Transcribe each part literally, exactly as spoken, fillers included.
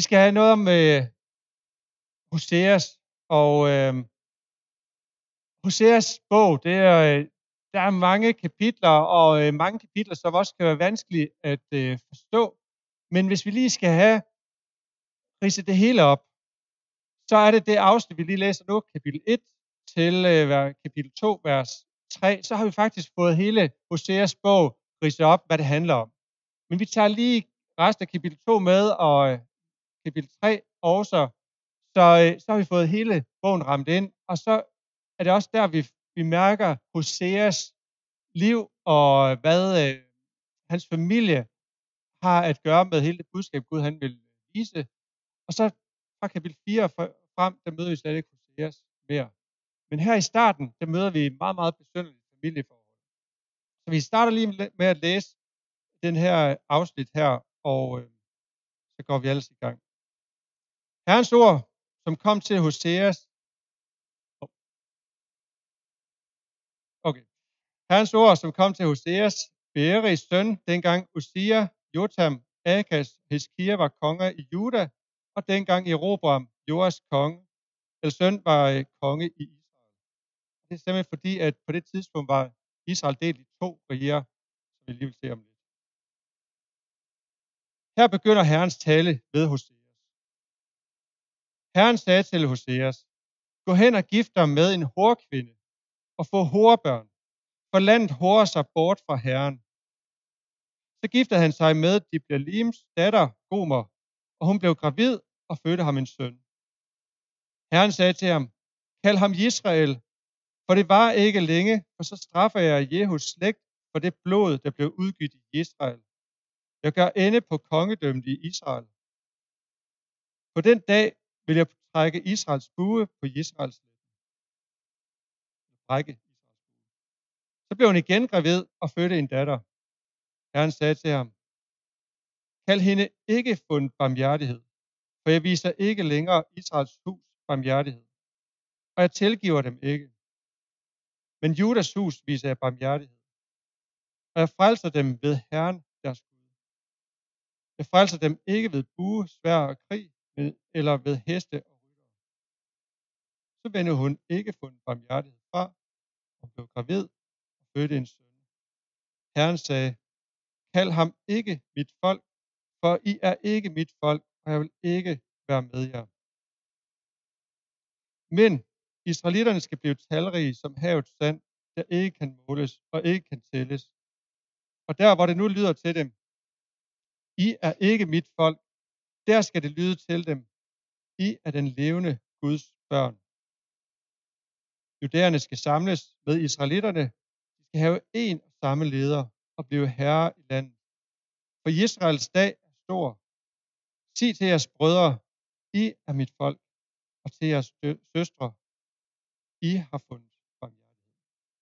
skal have noget om øh, Hoseas, og øh, Hoseas bog, det er, øh, der er mange kapitler, og øh, mange kapitler, som også kan være vanskelige at øh, forstå. Men hvis vi lige skal have ridset det hele op, så er det det afsnit, vi lige læser nu, kapitel et til øh, kapitel to, vers tre, så har vi faktisk fået hele Hoseas bog ridset op, hvad det handler om. Men vi tager lige resten af kapitel to med, og øh, kapitel tre også, så, øh, så har vi fået hele bogen ramt ind, og så er det også der, vi, vi mærker Hoseas liv, og hvad øh, hans familie har at gøre med hele det budskab, Gud han vil vise. Og så fra kapitel fire frem, der møder vi slet ikke Hoseas mere. Men her i starten, der møder vi meget, meget besynderlige familieforhold. Så vi starter lige med at læse den her afsnit her, og øh, så går vi ellers i gang. Herrens ord, som kom til Hoseas. Okay. Herrens ord, som kom til Hoseas, Beeris søn, dengang Usia, Jotam, Akas, Hiskia var konger i Juda, og dengang Jeroboam, Joas konge, eller søn, var øh, konge i Israel. Det er simpelthen fordi, at på det tidspunkt var Israel delt i to riger, som vi lige vil se om lidt. Her begynder Herrens tale ved Hoseas. Herren sagde til Hoseas, gå hen og gift dig med en horkvinde og få horebørn, for landet horer sig bort fra Herren. Så giftede han sig med Diblalims datter Gomer, og hun blev gravid og fødte ham en søn. Herren sagde til ham, kald ham Israel, for det var ikke længe, for så straffer jeg Jehus slægt for det blod, der blev udgivet i Israel. Jeg gør ende på kongedømmet i Israel. På den dag vil jeg trække Israels bue på Israels slægt. Trække Israels bue. Så blev hun igen gravid og fødte en datter. Herren sagde til ham, kald hende ikke fundet barmhjertighed, for jeg viser ikke længere Israels hus barmhjertighed, og jeg tilgiver dem ikke. Men Judas hus viser jeg barmhjertighed, og jeg frelser dem ved Herren deres Gud. Jeg frelser dem ikke ved bue, sværd og krig, eller ved heste og ryttere. Så vendte hun ikke fundet barmhjertighed fra, og blev gravid og fødte en søn. Herren sagde, kald ham ikke mit folk, for I er ikke mit folk, og jeg vil ikke være med jer. Men israelitterne skal blive talrige som havets sand, der ikke kan måles og ikke kan tælles. Og der, hvor det nu lyder til dem, I er ikke mit folk, der skal det lyde til dem, I er den levende Guds børn. Judæerne skal samles med israelitterne, de skal have en og samme leder og blive herre i landet. For Israels dag er stor. Sig til jeres brødre, I er mit folk, og til jeres søstre, I har fundet barmhjertighed.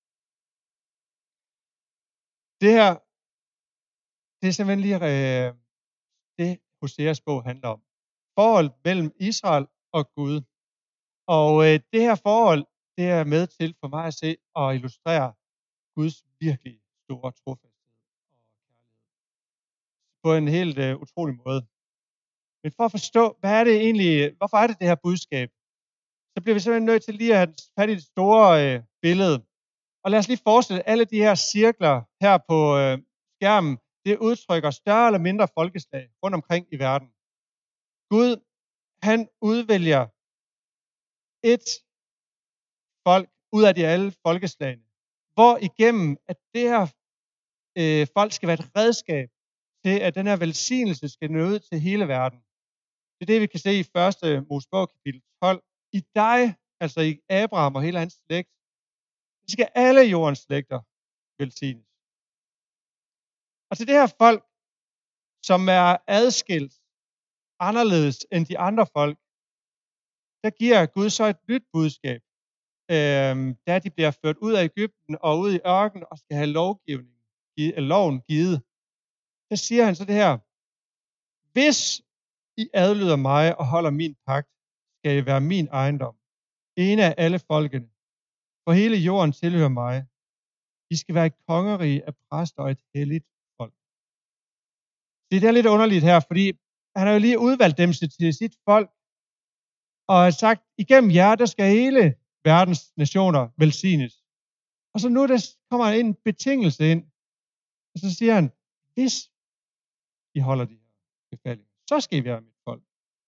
Det her, det er simpelthen lige øh, det, Hoseas bog handler om. Forhold mellem Israel og Gud. Og øh, det her forhold, det er med til for mig at se og illustrere Guds virkelig store trofasthed og kærlighed. På en helt øh, utrolig måde. Men for at forstå, hvad er det egentlig, hvorfor er det det her budskab, så bliver vi simpelthen nødt til lige at have fat i det store øh, billede. Og lad os lige forestille, alle de her cirkler her på øh, skærmen, det udtrykker større eller mindre folkeslag rundt omkring i verden. Gud, han udvælger et folk ud af de alle folkeslagene, hvor igennem, at det her øh, folk skal være et redskab til, at den her velsignelse skal nå ud til hele verden. Det er det, vi kan se i første Mosebog kapitel tolv. I dig, altså i Abraham og hele hans slægt, så skal alle jordens slægter velsignes. Og til det her folk, som er adskilt anderledes end de andre folk, der giver Gud så et nyt budskab, øhm, da de bliver ført ud af Egypten og ud i ørkenen og skal have lovgivning, loven givet. Så siger han så det her, hvis I adlyder mig og holder min pagt, skal I være min ejendom, en af alle folkene, for hele jorden tilhører mig. I skal være et kongerige af præster og et helligt folk. Det er lidt underligt her, fordi han har jo lige udvalgt dem til sit folk, og har sagt, igennem jer, der skal hele verdens nationer velsignes. Og så nu der kommer der en betingelse ind, og så siger han, hvis I holder de her befalinger, så skal I være mit folk.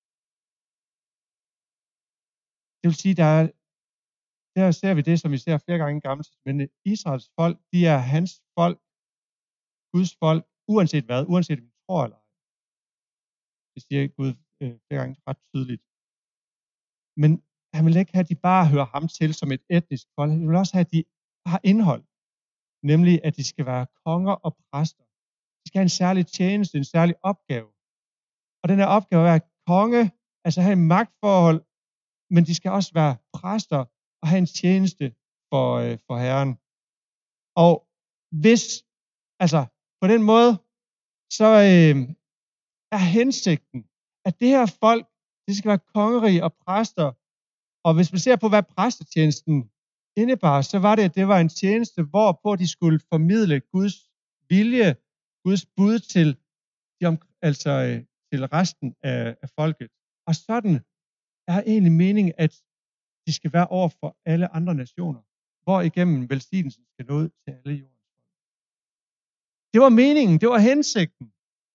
Det vil sige, der er, der ser vi det, som vi ser flere gange i Gamle Testamentet. Israels folk, de er hans folk, Guds folk, uanset hvad, uanset om vi tror eller ej. Det siger Gud øh, flere gange ret tydeligt. Men han vil ikke have, at de bare hører ham til som et etnisk folk. Han vil også have, at de har indhold. Nemlig, at de skal være konger og præster. De skal have en særlig tjeneste, en særlig opgave. Og den her opgave er at konge, altså have en magtforhold, men de skal også være præster og have en tjeneste for, øh, for Herren. Og hvis, altså på den måde, så øh, er hensigten, at det her folk, det skal være kongerige og præster. Og hvis man ser på, hvad præstetjenesten indebar, så var det, at det var en tjeneste, hvorpå de skulle formidle Guds vilje, Guds bud til, de om, altså, øh, til resten af, af folket. Og sådan er egentlig meningen, at de skal være over for alle andre nationer, hvor igennem velsignelsen skal nå ud til alle jordens folk. Det var meningen, det var hensigten.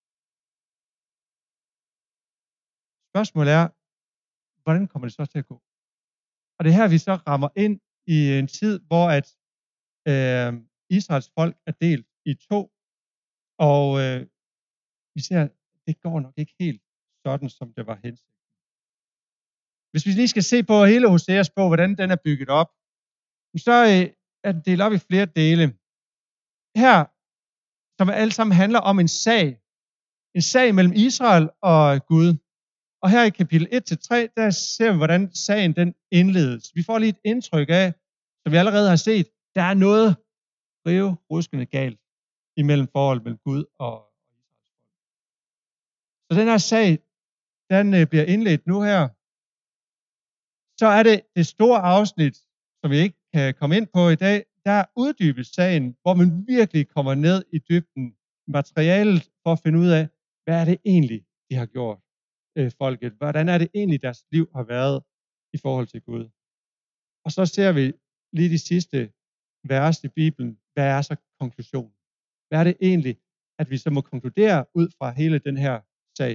Spørgsmålet er, hvordan kommer det så til at gå? Og det er her, vi så rammer ind i en tid, hvor at øh, Israels folk er delt i to, og øh, vi ser, at det går nok ikke helt sådan, som det var hensigten. Hvis vi lige skal se på hele Hoseas bog, hvordan den er bygget op, så øh, er den delt op i flere dele. Her, som alle sammen handler om en sag. En sag mellem Israel og Gud. Og her i kapitel et til tre, der ser vi, hvordan sagen den indledes. Vi får lige et indtryk af, som vi allerede har set, der er noget riveruskende galt imellem forholdet mellem Gud og Israels folk. Så den her sag, den bliver indledt nu her. Så er det det store afsnit, som vi ikke kan komme ind på i dag, der uddybes sagen, hvor man virkelig kommer ned i dybden materialet for at finde ud af, hvad er det egentlig, de har gjort. Folket. Hvordan er det egentlig, deres liv har været i forhold til Gud? Og så ser vi lige de sidste vers i Bibelen. Hvad er så konklusionen? Hvad er det egentlig, at vi så må konkludere ud fra hele den her sag?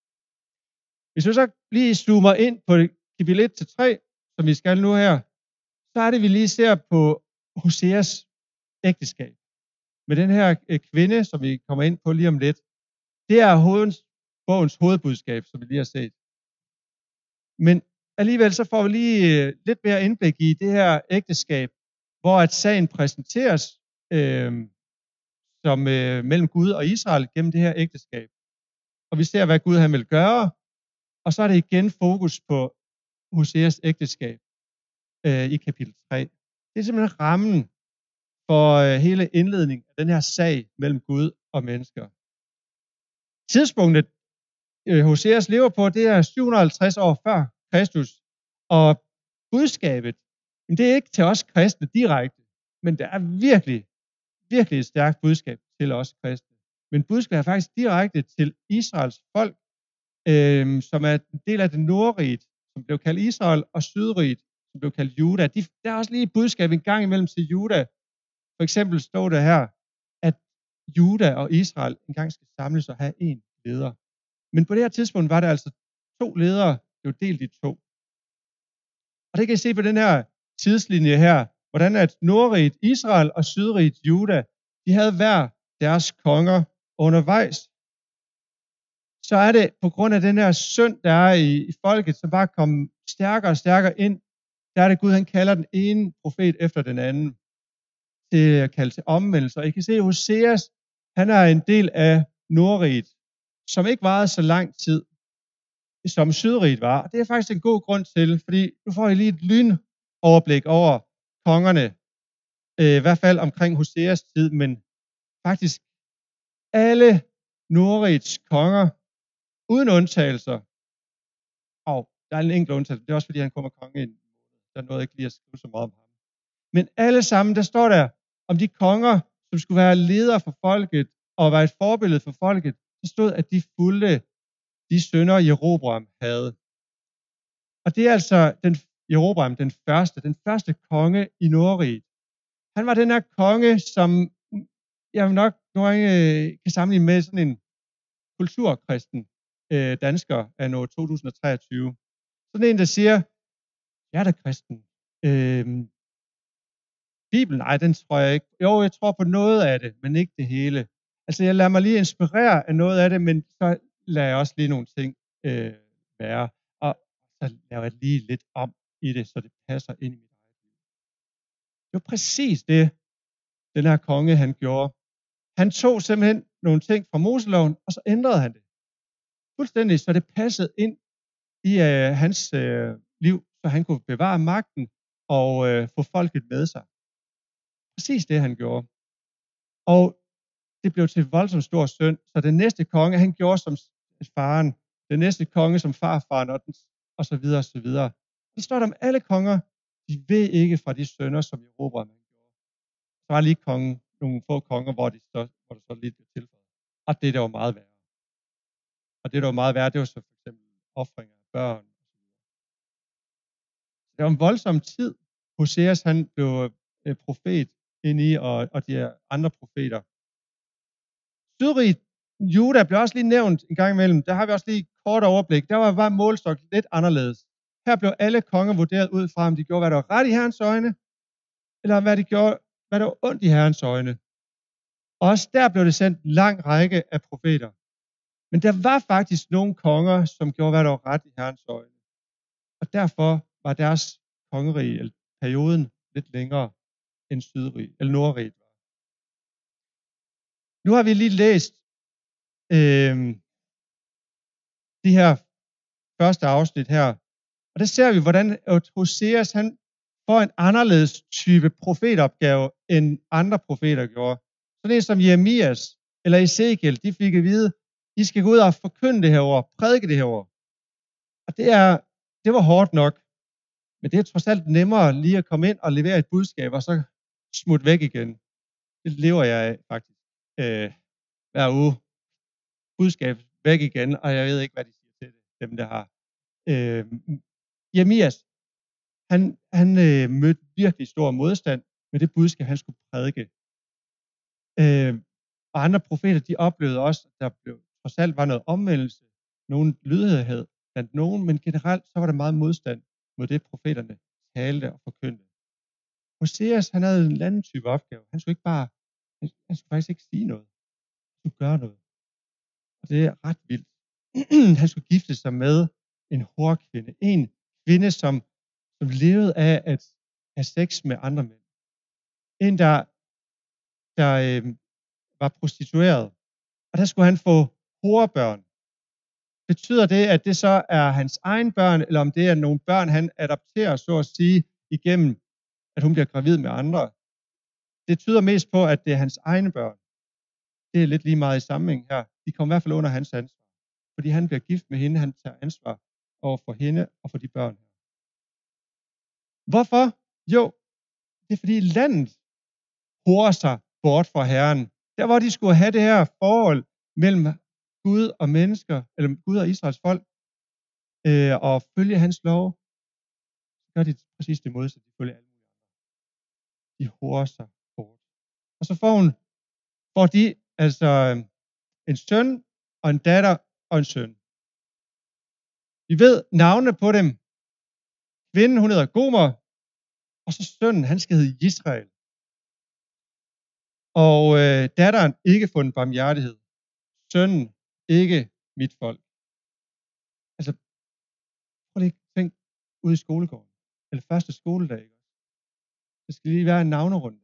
Hvis vi så lige zoomer ind på kapitel et til tre, som vi skal nu her, så er det, vi lige ser på Hoseas ægteskab. Med den her kvinde, som vi kommer ind på lige om lidt. Det er hovedens bogens hovedbudskab, som vi lige har set. Men alligevel så får vi lige lidt mere indblik i det her ægteskab, hvor at sagen præsenteres øh, som øh, mellem Gud og Israel gennem det her ægteskab. Og vi ser, hvad Gud han vil gøre, og så er det igen fokus på Hoseas ægteskab øh, i kapitel tre. Det er simpelthen rammen for øh, hele indledningen af den her sag mellem Gud og mennesker. Tidspunktet Hoseas lever på, det er syv hundrede og halvtreds år før Kristus. Og budskabet, det er ikke til os kristne direkte, men det er virkelig, virkelig et stærkt budskab til os kristne. Men budskabet er faktisk direkte til Israels folk, øh, som er en del af det nordrige, som blev kaldt Israel, og sydriget, som blev kaldt Juda. De, der er også lige et budskab en gang imellem til Juda. For eksempel står der her, at Juda og Israel engang skal samles og have en leder. Men på det her tidspunkt var der altså to ledere, der blev delt i to. Og det kan I se på den her tidslinje her, hvordan at nordriget Israel og sydriget Juda, de havde hver deres konger undervejs. Så er det på grund af den her synd, der er i, i folket, som bare kom stærkere og stærkere ind, der er det Gud, han kalder den ene profet efter den anden til at kalde til omvendelse. Og I kan se, at Hoseas, han er en del af nordriget, som ikke varede så lang tid, som sydriget var. Og det er faktisk en god grund til, fordi nu får I lige et lynoverblik over kongerne, øh, i hvert fald omkring Hoseas tid, men faktisk alle nordrigets konger, uden undtagelser, og der er en enkelt undtagelse, det er også fordi, han kommer konge ind, der nåede ikke lige at skrive så meget om ham. Men alle sammen, der står der om de konger, som skulle være ledere for folket, og være et forbillede for folket, så stod, at de fulgte de sønner, Jeroboam havde. Og det er altså den, Jeroboam, den første, den første konge i Nordriget. Han var den her konge, som jeg nok nogle gange øh, kan sammenligne med sådan en kulturkristen øh, dansker af år to tusind og treogtyve. Sådan en, der siger, jeg er da kristen. Øh, Bibelen, nej, den tror jeg ikke. Jo, jeg tror på noget af det, men ikke det hele. Altså, jeg lader mig lige inspirere af noget af det, men så lader jeg også lige nogle ting øh, være. Og så laver jeg lige lidt om i det, så det passer ind i mit eget liv. Det var præcis det, den her konge, han gjorde. Han tog simpelthen nogle ting fra Moseloven, og så ændrede han det. Fuldstændig, så det passede ind i øh, hans øh, liv, så han kunne bevare magten og øh, få folket med sig. Præcis det, han gjorde. Og det blev til voldsomt stor synd, så den næste konge, han gjorde som faren, den næste konge som farfaren, og, den, og så videre, og så videre. Så står der om alle konger, de ved ikke fra de sønner, som Jeroboam han gjorde. Så var lige kongen, nogle få konger, hvor, de så, hvor det så lidt blev tilføjet. Og det, der var meget værre. Og det, der var meget værre, det var så for eksempel ofringer af børn. Det var en voldsom tid. Hoseas, han blev øh, profet ind i, og, og de andre profeter. Sydriget, Juda blev også lige nævnt en gang imellem. Der har vi også lige et kort overblik. Der var, var målstok lidt anderledes. Her blev alle konger vurderet ud fra, om de gjorde, hvad der var ret i Herrens øjne, eller hvad de gjorde, hvad der var ondt i Herrens øjne. Og også der blev det sendt en lang række af profeter. Men der var faktisk nogle konger, som gjorde, hvad der var ret i Herrens øjne. Og derfor var deres kongerige, eller perioden, lidt længere end Sydrig, eller Nordriget var. Nu har vi lige læst øh, de her første afsnit her, og der ser vi, hvordan Hoseas, han får en anderledes type profetopgave, end andre profeter gjorde. Sådan en som Jeremias eller Ezekiel, de fik at vide, I skal gå ud og forkynde det her ord, prædike det her ord. Og det, er, det var hårdt nok, men det er trods alt nemmere lige at komme ind og levere et budskab, og så smutte væk igen. Det lever jeg af, faktisk. Øh, hver uge. Budskab væk igen, og jeg ved ikke, hvad de siger til det, dem der har. Øh, Jeremias, han, han øh, mødte virkelig stor modstand med det budskab, han skulle prædike. Øh, og andre profeter, de oplevede også, at der blev, trods alt var noget omvendelse, nogen lydhørhed blandt nogen, men generelt så var der meget modstand mod det, profeterne talte og forkyndte. Hoseas, han havde en anden type opgave. Han skulle ikke bare, han, han skulle faktisk ikke sige noget. Han skulle gøre noget. Og det er ret vildt. Han skulle gifte sig med en horkvinde. En kvinde, som, som levede af at have sex med andre mænd. En, der, der øh, var prostitueret. Og der skulle han få horebørn. Betyder det, at det så er hans egen børn, eller om det er nogle børn, han adopterer, så at sige, igennem, at hun bliver gravid med andre? Det tyder mest på, at det er hans egne børn. Det er lidt lige meget i sammenhæng her. De kommer i hvert fald under hans ansvar. Fordi han bliver gift med hende, han tager ansvar over for hende og for de børn. Hvorfor? Jo, det er fordi landet horer sig bort fra Herren. Der hvor de skulle have det her forhold mellem Gud og mennesker, eller Gud og Israels folk, øh, og følge hans lov, så gør de præcis det modsatte, de følger alle mulige andre. De horer sig bort. Og så får hun, får de altså en søn og en datter og en søn. Vi ved navnene på dem. Kvinden, hun hedder Gomer, og så sønnen, han skal hedde Israel. Og øh, datteren ikke fundet barmhjertighed. Sønnen ikke mit folk. Altså, prøv lige at tænke ude i skolegården. Eller første skoledag. Det skal lige være en navnerunde.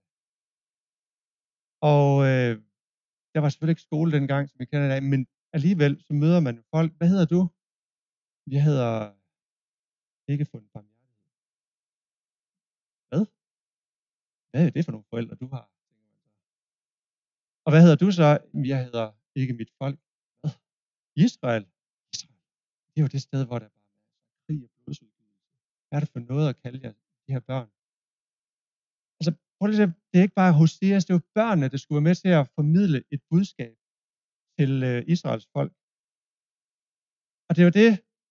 Og øh, der var selvfølgelig ikke skole dengang, som vi kender i dag, men alligevel så møder man folk. Hvad hedder du? Jeg hedder ikke fundet barmhjertighed. Hvad? Hvad er det for nogle forældre, du har? Og hvad hedder du så? Jeg hedder ikke mit folk. Hvad? Israel. Israel. Det er jo det sted, hvor der bare er krig og blodsudgivelse. Hvad er det for noget at kalde jer de her børn? Altså, prøv lige, det er ikke bare Hoseas, det er jo børnene, der skulle være med til at formidle et budskab til øh, Israels folk. Og det var det,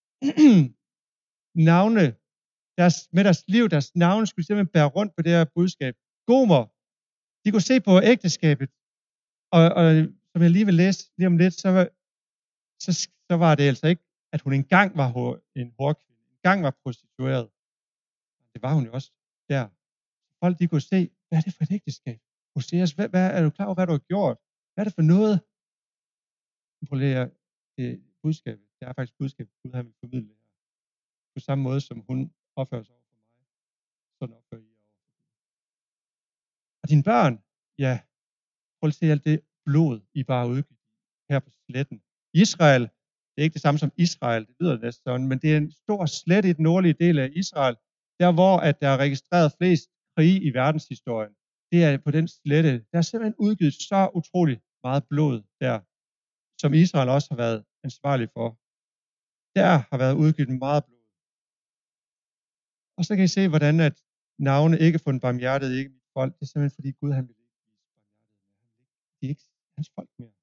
navne, deres, med deres liv, deres navne skulle simpelthen bære rundt på det her budskab. Gomer, de kunne se på ægteskabet, og, og som jeg lige vil læse lige om lidt, så var, så, så var det altså ikke, at hun engang var en hårdkvinde, engang var prostitueret. Det var hun jo også der. Folk, de kunne se, hvad er det for et ægteskab? Hoseas, hvad, hvad, er du klar over, hvad du har gjort? Hvad er det for noget? Prøv lige at det budskabet. Det er faktisk budskabet, Gud har vil formidle det her. På samme måde, som hun opfører sig over for mig, sådan opfører I over for Gud. Og dine børn, ja, prøv at se alt det blod, I bare udgivet her på sletten. Israel, det er ikke det samme som Israel, det lyder næsten sådan, men det er en stor slet i den nordlige del af Israel, der hvor at der er registreret flest krige i verdenshistorien. Det er på den slette. Der er simpelthen udgivet så utroligt meget blod der, som Israel også har været ansvarlig for. Der har været udgivet meget blod. Og så kan I se, hvordan at navne ikke fundet barmhjertighed, ikke mit folk. Det er simpelthen fordi Gud, han vil ikke vise barmhjertighed. De er ikke hans folk mere.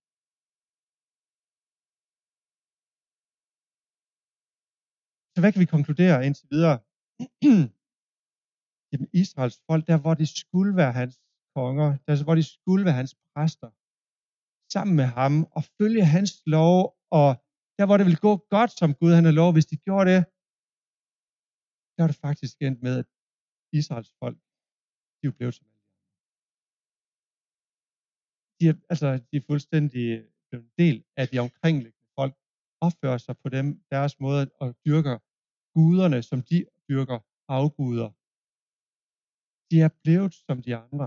Så hvad kan vi konkludere indtil videre? Jamen Israels folk, der hvor de skulle være hans konger, der hvor de skulle være hans præster, sammen med ham og følge hans lov, og der hvor det ville gå godt, som Gud han har lov, hvis de gjorde det, der var det faktisk endt med, at Israels folk, de er blevet som alle de andre. De er, altså, de er fuldstændig en del af de omkringliggende folk, opfører sig på dem, deres måde, og dyrker guderne, som de dyrker afguder. De er blevet som de andre.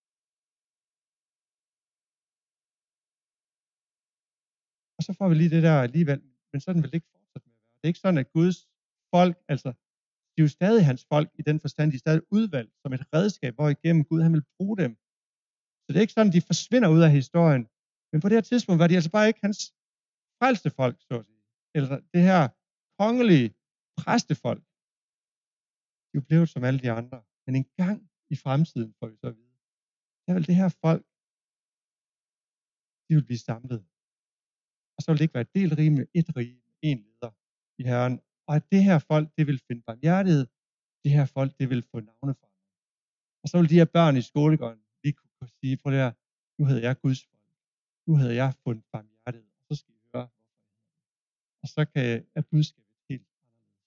Og så får vi lige det der alligevel, men sådan vil det ikke fortsætte med at være. Det er ikke sådan, at Guds folk, altså, de er jo stadig hans folk i den forstand, de er stadig udvalgt som et redskab, hvor igennem Gud, han vil bruge dem. Så det er ikke sådan, de forsvinder ud af historien. Men på det her tidspunkt var de altså bare ikke hans frelste folk, så at sige. Eller det her kongelige præstefolk. De er jo blevet som alle de andre. Men en gang i fremtiden, får vi så at vide, der vil det her folk, de vil blive samlet. Og så vil det ikke være et delt rige med et rige, med en leder i Herren. Og at det her folk, det vil finde barmhjertighed. Det her folk, det vil få navneforandring. Og så vil de her børn i skolegården lige kunne sige, prøv det her, nu hedder jeg Guds folk. Nu hedder jeg fundet barmhjertighed. Og så skal I høre, hvorfor jeg hedder det. Og så kan er budskabet helt anderledes.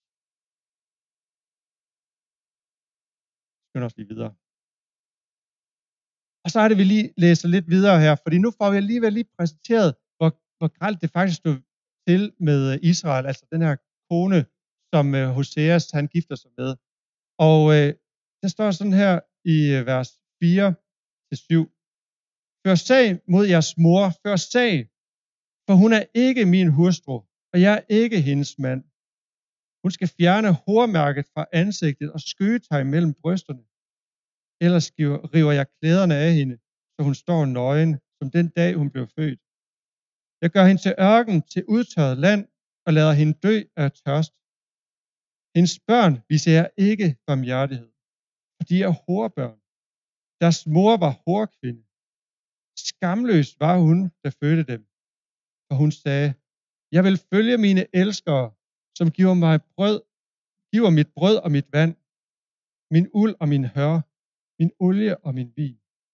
Vi skal også lige videre. Og så er det, vi lige læser lidt videre her, fordi nu får vi alligevel lige præsenteret, hvor, hvor grelt det faktisk stod til med Israel, altså den her kone, som uh, Hoseas, han gifter sig med. Og uh, der står sådan her i uh, vers fire til syv. Før sag mod jeres mor, før sag, for hun er ikke min hustru, og jeg er ikke hendes mand. Hun skal fjerne hårmærket fra ansigtet og skygeteg mellem brysterne. Ellers river jeg klæderne af hende, så hun står nøgen, som den dag, hun blev født. Jeg gør hende til ørken, til udtørret land, og lader hende dø af tørst. Hendes børn viser jeg ikke barmhjertighed, for de er hårbørn. Deres mor var hårkvinde. Skamløs var hun, der fødte dem. Og hun sagde, jeg vil følge mine elskere, som giver mig brød, giver mit brød og mit vand, min uld og min hør, min olie og min vin.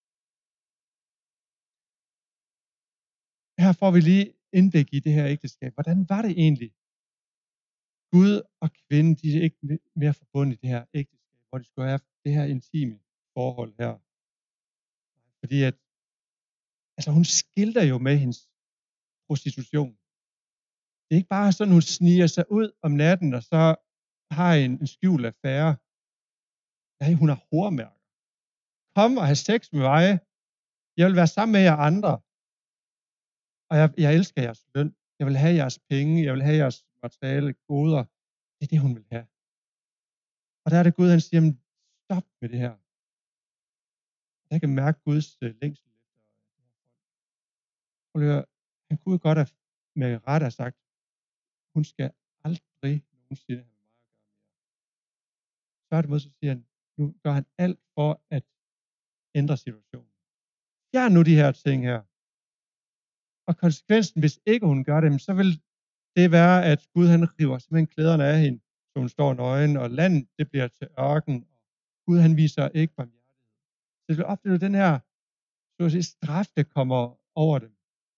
Her får vi lige indblik i det her ægteskab. Hvordan var det egentlig? Gud og kvinde, de er ikke mere forbundet i det her ægteskab, hvor de skulle have det her intime forhold her. Fordi at, altså hun skilter jo med hendes prostitution. Det er ikke bare sådan, hun sniger sig ud om natten, og så har en, en skjult affære. Nej, hun har hårmærker. Kom og have sex med mig. Jeg vil være sammen med jer andre. Og jeg, jeg elsker jeres løn. Jeg vil have jeres penge. Jeg vil have jeres materiale, goder. Det er det, hun vil have. Og der er det Gud, han siger, stop med det her. Jeg kan mærke Guds uh, længsel efter det her folk. Prøv at høre. Han kunne godt have med ret have sagt, hun skal aldrig nogensinde have med mig at gøre mere. Tværtimod så siger han, nu gør han alt for at ændre situationen. Fjern nu de her ting her. Og konsekvensen, hvis ikke hun gør det, så vil det være, at Gud han river simpelthen klæderne af hende, så hun står nøgen, og landet det bliver til ørken. Gud han viser ikke barmhjertighed. Så det oplever den her så at sige, straf, der kommer over dem.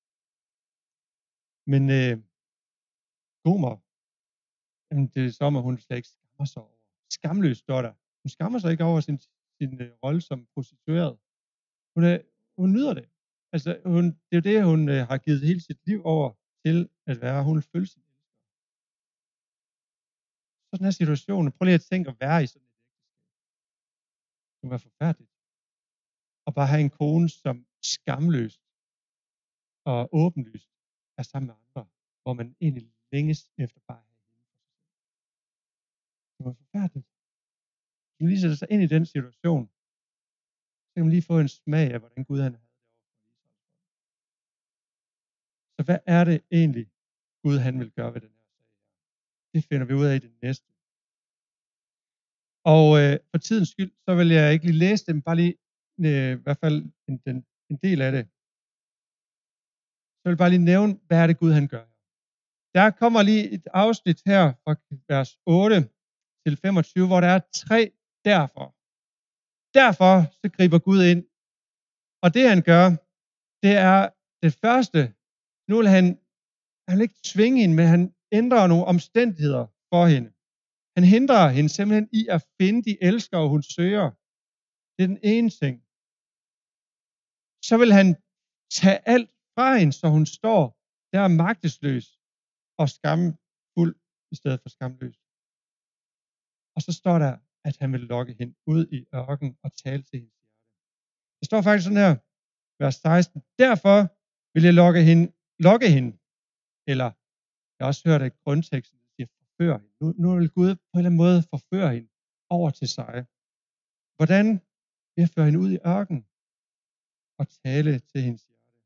Men øh, Gomer, jamen, det er som, at hun slet ikke skammer sig over. Skamløs står der. Hun skammer sig ikke over sin, sin uh, rolle som prostitueret. Hun, er, hun nyder det. Altså, hun, det er jo det, hun uh, har givet hele sit liv over til at være. Hun vil følge sin elsker. Sådan er situationen. Prøv lige at tænke at være i sådan et ægteskab. Det må være forfærdeligt. Og bare have en kone, som skamløst og åbenlyst er sammen med andre, hvor man egentlig længes efter bare at have hende for sig selv. Det var forfærdeligt. Hvis man lige sætter sig ind i den situation, så kan man lige få en smag af, hvordan Gud han havde det over for Israels folk. Så hvad er det egentlig, Gud han vil gøre ved den her sag? Det finder vi ud af i det næste. Og øh, for tidens skyld, så vil jeg ikke lige læse dem, bare lige øh, i hvert fald en, den, en del af det. Så vil jeg bare lige nævne, hvad er det Gud han gør. Der kommer lige et afsnit her fra vers otte til femogtyve, hvor der er tre derfor. Derfor så griber Gud ind. Og det han gør, det er det første. Nu vil han, han vil ikke tvinge hende, men han ændrer nogle omstændigheder for hende. Han hindrer hende simpelthen i at finde de elskere, hun søger. Det er den ene ting. Så vil han tage alt fra hende, så hun står der magtesløs og skamfuld i stedet for skamløs. Og så står der, at han vil lokke hende ud i ørken og tale til hendes hjerte. Det står faktisk sådan her, vers seksten. Derfor vil jeg lokke hende, lokke hende. Eller, jeg har også hørt, at grundteksten siger, forføre hende. Nu, nu vil Gud på en eller anden måde forføre hende over til sig. Hvordan? Ved at føre hende ud i ørken og tale til hendes hjerte.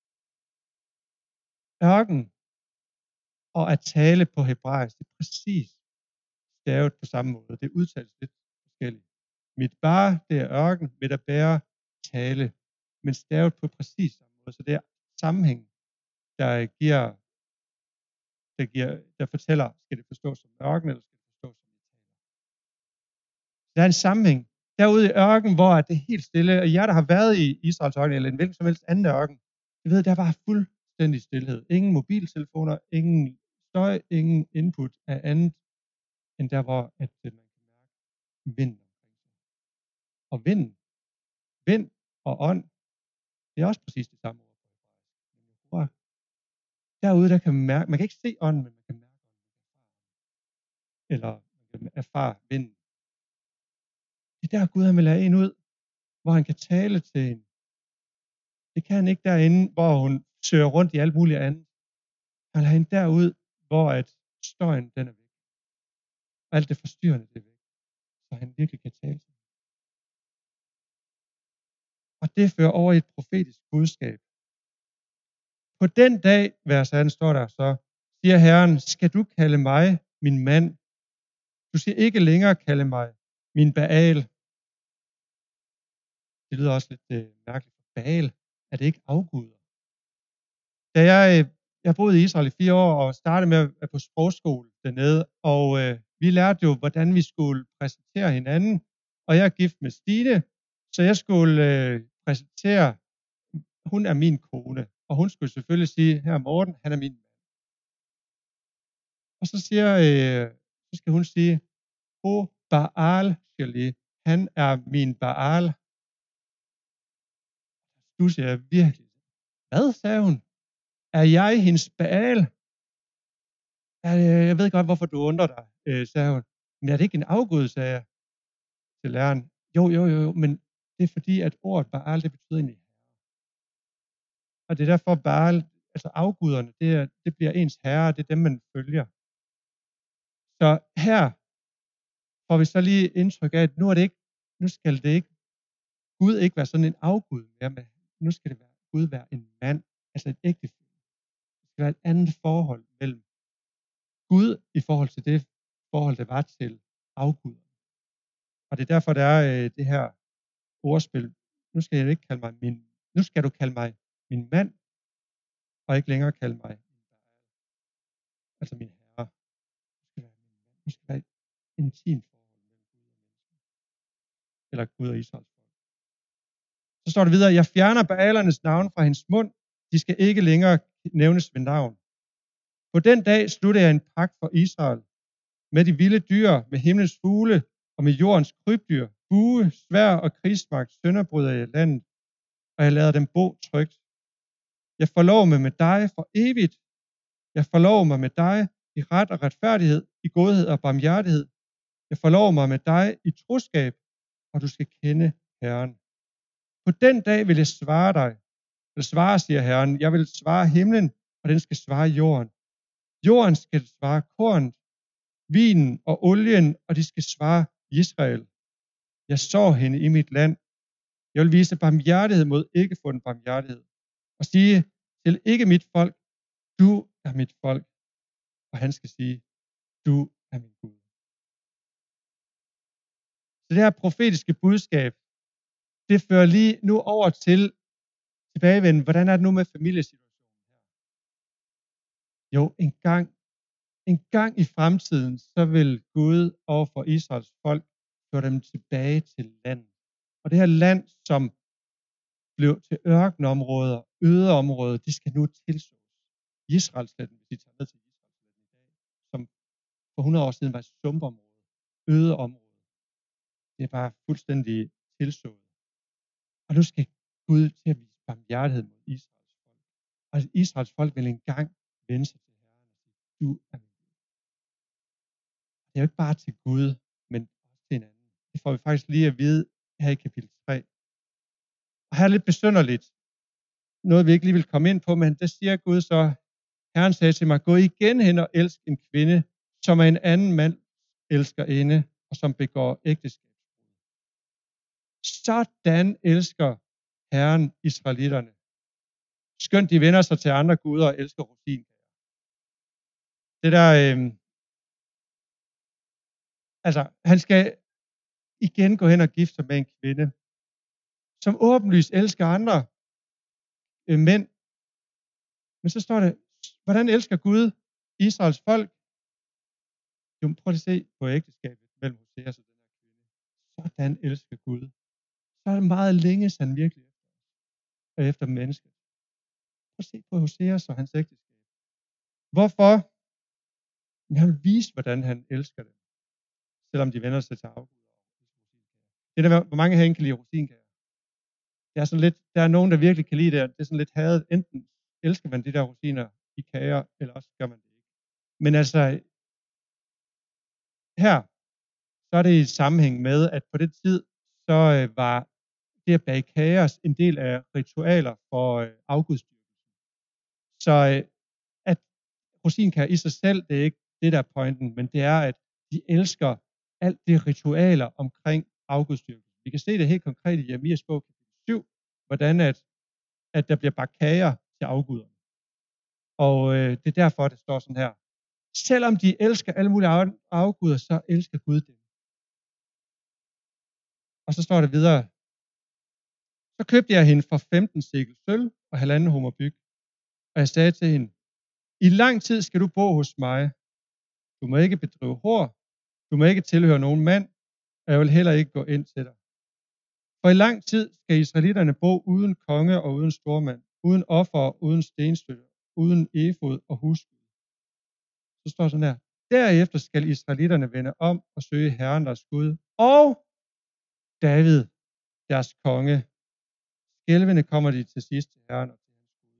Ørken og at tale på hebraisk, det er præcis stavet på samme måde. Det udtales lidt forskelligt. Mit bar, det er ørken, mit at bære, tale, men stavet på præcis samme måde. Så det er sammenhæng, der giver, der, giver, der fortæller, skal det forstås som ørken, eller skal det forstås som et taler. Der er en sammenhæng. Derude i ørken, hvor det er helt stille, og jer, der har været i Israels ørken, eller en hvilken som helst anden ørken, jeg ved, der var fuldstændig stillhed. Ingen mobiltelefoner, ingen støj, ingen input af andet, end der, hvor at, man kan mærke vinden omkring sig. Og vind, vind og ånd, det er også præcis det samme ord. Derude, der kan man mærke, man kan ikke se ånden, men man kan mærke ånden. Eller man kan erfare vinden. Det er der, Gud han vil have en ud, hvor han kan tale til hende. Det kan han ikke derinde, hvor hun søger rundt i alt muligt andet. Han vil have hende derud, hvor at støjen den er væk. Og alt det forstyrrende det er væk. Så han virkelig kan tale til hende. Og det fører over i et profetisk budskab. På den dag, vers atten står der så, siger Herren, skal du kalde mig min mand? Du skal ikke længere kalde mig min Baal. Det lyder også lidt øh, mærkeligt. Baal, er det ikke afguder? Da jeg, øh, jeg boede i Israel i fire år og startede med at være på sprogskole dernede, og øh, vi lærte jo, hvordan vi skulle præsentere hinanden. Og jeg er gift med Stine, så jeg skulle øh, præsentere, hun er min kone, og hun skulle selvfølgelig sige, her Morten, han er min mand. Og så siger, øh, så skal hun sige, O Baal, Shirley, han er min Baal. Du siger virkelig, hvad, sagde hun? Er jeg hendes Baal? Jeg ved godt, hvorfor du undrer dig, øh, sagde hun. Men er det ikke en afgud, sagde jeg til læreren. Jo, jo, jo, men det er fordi, at ordet Baal, det betyder egentlig herre. Og det er derfor Baal, altså afguderne, det, er, det bliver ens herre, det er dem, man følger. Så her får vi så lige indtryk af, at nu er det ikke, nu skal det ikke, Gud ikke være sådan en afgud mere, men nu skal det være, Gud være en mand, altså et ægtefælle. Det skal være et andet forhold mellem Gud i forhold til det forhold, der var til afguderne. Og det er derfor, der er øh, det her ordspil. Nu skal jeg ikke kalde mig min, nu skal du kalde mig min mand, og ikke længere kalde mig min Baal. altså min herre. Du skal være min mand. Du skal være et intimt forhold mellem Gud og mennesker. Eller Gud og Israels folk. Så står der videre, jeg fjerner Baalernes navn fra hendes mund. De skal ikke længere nævnes ved navn. På den dag slutter jeg en pagt for Israel med de vilde dyr, med himlens fugle og med jordens krybdyr. Bue, sværd og krigsmagt sønderbryder jeg landet, og jeg lader dem bo trygt. Jeg forlover mig med dig for evigt. Jeg forlover mig med dig i ret og retfærdighed, i godhed og barmhjertighed. Jeg forlover mig med dig i troskab, og du skal kende Herren. På den dag vil jeg svare dig. Jeg vil svare, siger Herren. Jeg vil svare himlen, og den skal svare jorden. Jorden skal svare korn, vinen og olien, og de skal svare Israel. Jeg så hende i mit land. Jeg vil vise barmhjertighed mod ikke få den barmhjertighed. Og sige til ikke mit folk, du er mit folk. Og han skal sige, du er min Gud. Så det her profetiske budskab, det fører lige nu over til tilbagevenden. Hvordan er det nu med familiesituationen her? Jo, en gang, en gang i fremtiden, så vil Gud overfor Israels folk føre dem tilbage til landet. Og det her land, som blev til ørkenområder, ødeområder, det skal nu tilsås. Israelsletten, hvis I tager ned til Israelsletten i dag, som for hundrede år siden var et sumpområde, ødeområde. Det er bare fuldstændig tilsået. Og nu skal Gud til at vise barmhjertighed mod Israels folk. Og Israels folk vil engang vende sig til Herren og sige, du er min Gud. Det er jo ikke bare til Gud, men også til hinanden. Det får vi faktisk lige at vide her i kapitel tre. Og her er lidt besynderligt. Noget vi ikke lige vil komme ind på, men der siger Gud så, Herren sagde til mig, gå igen hen og elsk en kvinde, som er en anden mand elskerinde, og som begår ægteskabsbrud. Sådan elsker Herren israelitterne. Skønt de vender sig til andre guder og elsker rosinkager. Det der, øh, altså, han skal igen gå hen og gifte sig med en kvinde, som åbenlyst elsker andre øh, mænd. Men så står det, hvordan elsker Gud Israels folk? Jo, prøv at se på ægteskabet mellem Hoseas og den her kvinde. Sådan elsker Gud. Så er det meget længe, så han virkelig efter os, og efter mennesket. Prøv at se på Hoseas og hans ægteskab. Hvorfor? Men han vil vise, hvordan han elsker dem, selvom de vender sig til afguder. Det er der, hvor mange herinde kan lide rosinkager. Det er sådan lidt, der er nogen, der virkelig kan lide det, det er sådan lidt hadet. Enten elsker man de der rosiner i kager, eller også gør man det ikke. Men altså, her, så er det i sammenhæng med, at på den tid, så øh, var det at bage kager en del af ritualer for øh, afgudstyrkelsen. Så øh, at rosinkager i sig selv, det er ikke det, der er pointen, men det er, at de elsker alt det ritualer omkring afgudstyrkelsen. Vi kan se det helt konkret i Jeremias bog, kapitel syv, hvordan at, at der bliver bagt kager til afguderne. Og øh, det er derfor, det står sådan her. Selvom de elsker alle mulige afguder, så elsker Gud dem. Og så står det videre. Så købte jeg hende for femten sikkels sølv og halvanden hummer byg. Og jeg sagde til hende, i lang tid skal du bo hos mig. Du må ikke bedrive hår. Du må ikke tilhøre nogen mand. Og jeg vil heller ikke gå ind til dig. For i lang tid skal israelitterne bo uden konge og uden stormand, uden offer, uden stenstøtter, uden efod og husgud. Så står sådan her. Derefter skal israelitterne vende om og søge Herren deres Gud og David, deres konge. Skælvende kommer de til sidst til Herren og til hans gode.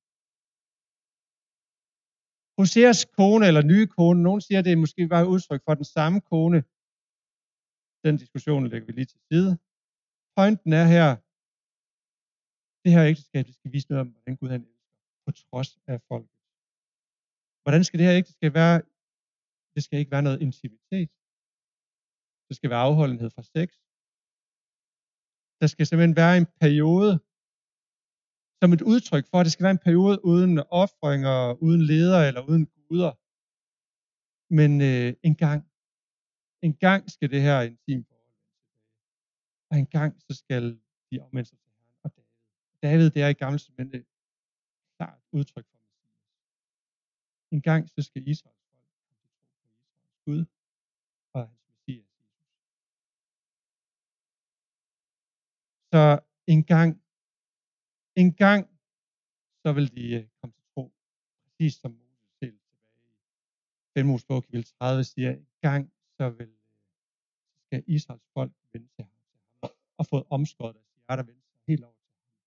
Hoseas kone eller nye kone, nogen siger, at det måske var et udtryk for den samme kone. Den diskussion lægger vi lige til side. Pointen er her, det her ægteskab, det skal vise noget om, hvordan Gud han elsker, på trods af folket. Hvordan skal det her ægteskab være? Det skal ikke være noget intimitet. Det skal være afholdenhed fra sex. Der skal simpelthen være en periode, som et udtryk for, at det skal være en periode uden ofringer, uden ledere eller uden guder. Men øh, en gang, en gang skal det her intimt forhold vende tilbage. Og en gang, så skal de omvende sig til Herren og David. David, det er i Gamle Testamente klart udtryk for Messias. En gang så skal Israels folk komme til tro på Israels Gud og hans Messias Jesus. Så en gang, en gang, så vil de øh, komme til tro, præcis som Moses selv tilbage i femte Mosebog kapitel tredive siger, en gang så vil øh, skal Israels folk vende til ham, til ham og få omskåret deres hjerter vende sig helt over til ham.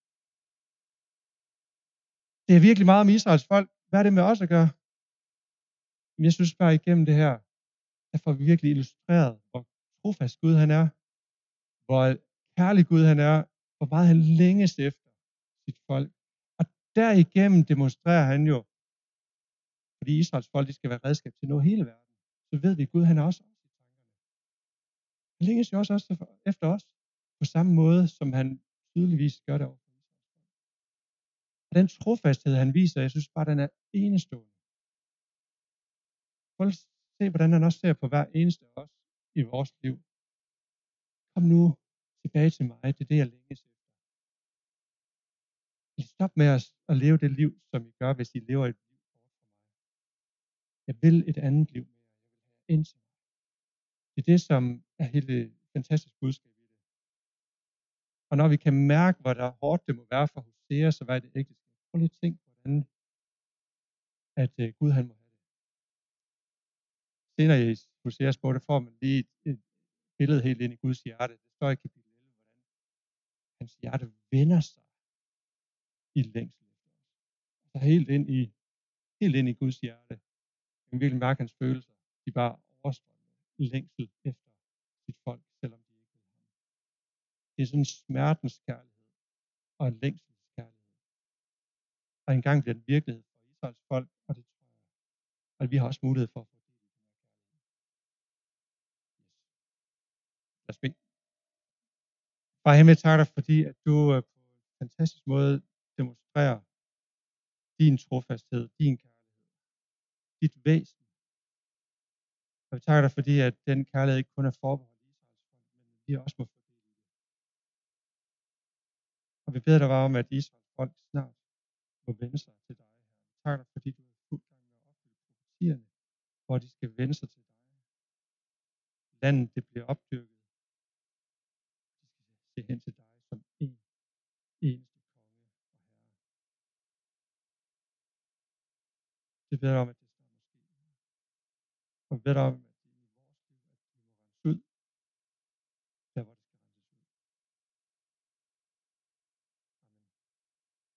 Det er virkelig meget om Israels folk. Hvad er det med os at gøre? Men jeg synes bare igennem det her, der får vi virkelig illustreret, hvor trofast Gud han er, hvor kærlig Gud han er, hvor meget han længes efter sit folk. Og derigennem demonstrerer han jo, fordi Israels folk de skal være redskab til at nå hele verden, så ved vi, at Gud han er også i tankerne. Han længes jo også efter os, på samme måde, som han tydeligvis gør det over for Israels folk. Og den trofasthed, han viser, jeg synes bare, den er enestående. Prøv at se, hvordan han også ser på hver eneste af os i vores liv. Kom nu tilbage til mig, det er det, jeg længes efter. Stop med os at leve det liv, som I gør, hvis I lever et liv kort for mig. Jeg vil et andet liv mere. Jeg vil have ind til mig. Det er det, som er helt fantastisk budskab i det. Og når vi kan mærke, hvor der hårdt det må være for Hosea, så var det ægteskab. Prøv lige at tænke på, hvordan at uh, Gud han må have det. Senere i Hoseas bog, der får man lige et, et billede helt ind i Guds hjerte. Det står i kapitel elleve, hvordan hans hjerte vender sig i længsel efter os. Så helt ind i, helt ind i Guds hjerte. Man kan virkelig mærke hans følelser. De bare overstrømmer længsel efter sit folk, selvom de ikke vil ham. Det er sådan en smertens kærlighed og en længsels kærlighed. Og engang bliver det virkelighed for Israels folk, og det tror jeg. Og vi har også mulighed for at få del i den her kærlighed. Yes. Lad os bede. Far himmel, tak dig, fordi at du på en fantastisk måde demonstrerer din trofasthed, din kærlighed, dit væsen. Og vi takker dig, fordi at den kærlighed ikke kun er forbeholdt Israels folk, men vi også må få del i det. Og vi beder dig bare om, at Israels folk snart må vende sig til dig, Herre. Vi takker dig, fordi du er fuldt gang med at opfylde profetierne, hvor de skal vende sig til dig. Landet, det bliver opdyrket. De skal se hen til dig som en eneste konge og herre. Det beder dig om, at det snart må ske. Og vi beder dig om,